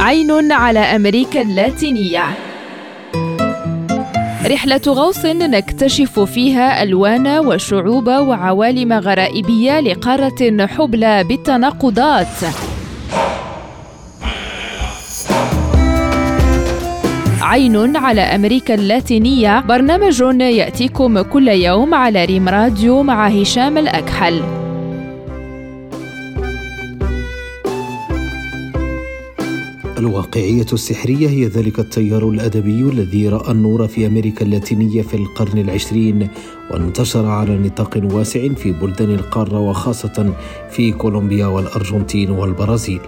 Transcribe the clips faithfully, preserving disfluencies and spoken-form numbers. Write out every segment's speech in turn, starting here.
عين على أمريكا اللاتينية، رحلة غوص نكتشف فيها ألوان وشعوب وعوالم غرائبية لقارة حبلى بالتناقضات. عين على أمريكا اللاتينية، برنامج يأتيكم كل يوم على ريم راديو مع هشام الأكحل. الواقعية السحرية هي ذلك التيار الأدبي الذي رأى النور في أمريكا اللاتينية في القرن العشرين، وانتشر على نطاق واسع في بلدان القارة وخاصة في كولومبيا والأرجنتين والبرازيل.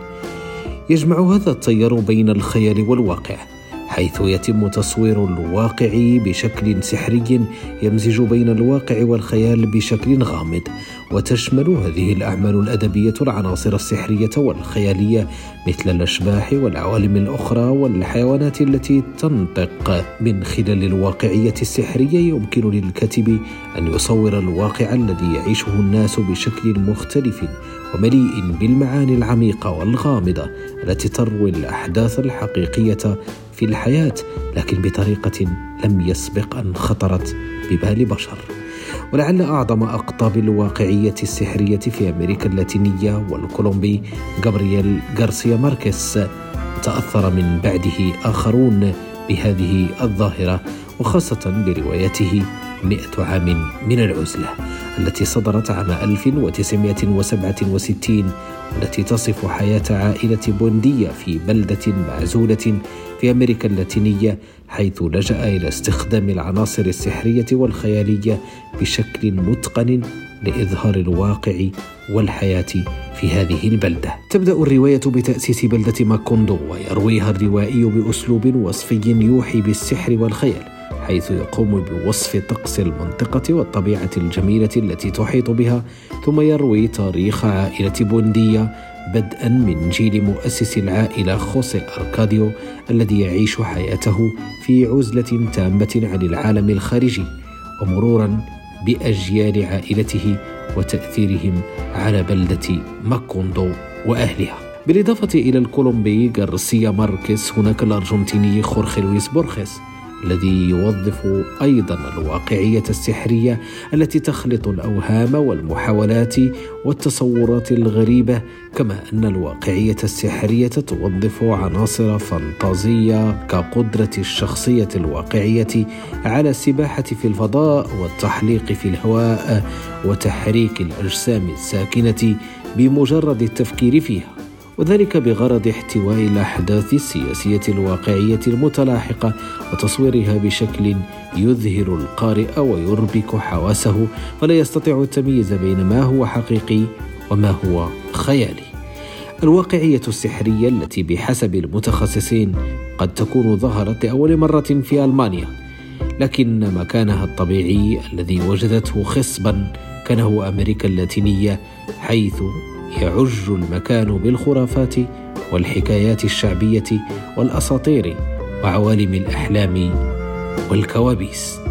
يجمع هذا التيار بين الخيال والواقع، حيث يتم تصوير الواقع بشكل سحري يمزج بين الواقع والخيال بشكل غامض، وتشمل هذه الأعمال الأدبية العناصر السحرية والخيالية مثل الأشباح والعوالم الأخرى والحيوانات التي تنطق. من خلال الواقعية السحرية يمكن للكاتب أن يصور الواقع الذي يعيشه الناس بشكل مختلف ومليء بالمعاني العميقة والغامضة التي تروي الأحداث الحقيقية في الحياة، لكن بطريقة لم يسبق أن خطرت ببال بشر. ولعل أعظم أقطاب الواقعية السحرية في أمريكا اللاتينية والكولومبي غابرييل غارسيا ماركيز، تأثر من بعده آخرون بهذه الظاهرة، وخاصة بروايته مئة عام من العزلة التي صدرت عام ألف وتسعمائة وسبعة وستين، والتي تصف حياة عائلة بوندية في بلدة معزولة في أمريكا اللاتينية، حيث لجأ إلى استخدام العناصر السحرية والخيالية بشكل متقن لإظهار الواقع والحياة في هذه البلدة. تبدأ الرواية بتأسيس بلدة ماكوندو، ويرويها الروائي بأسلوب وصفي يوحي بالسحر والخيال، حيث يقوم بوصف طقس المنطقة والطبيعة الجميلة التي تحيط بها، ثم يروي تاريخ عائلة بوندية بدءا من جيل مؤسس العائلة خوسيه أركاديو الذي يعيش حياته في عزلة تامة عن العالم الخارجي، ومرورا بأجيال عائلته وتأثيرهم على بلدة ماكوندو وأهلها. بالإضافة إلى الكولومبي غارسيا ماركيز، هناك الأرجنتيني خورخي لويس بورخيس الذي يوظف أيضا الواقعية السحرية التي تخلط الأوهام والمحاولات والتصورات الغريبة، كما أن الواقعية السحرية توظف عناصر فانتازية كقدرة الشخصية الواقعية على السباحة في الفضاء والتحليق في الهواء وتحريك الأجسام الساكنة بمجرد التفكير فيها، وذلك بغرض احتواء الأحداث السياسية الواقعية المتلاحقة وتصويرها بشكل يذهل القارئ ويربك حواسه، فلا يستطيع التمييز بين ما هو حقيقي وما هو خيالي. الواقعية السحرية التي بحسب المتخصصين قد تكون ظهرت لأول مرة في ألمانيا، لكن مكانها الطبيعي الذي وجدته خصبا كان هو أمريكا اللاتينية، حيث يعج المكان بالخرافات والحكايات الشعبية والأساطير وعوالم الأحلام والكوابيس.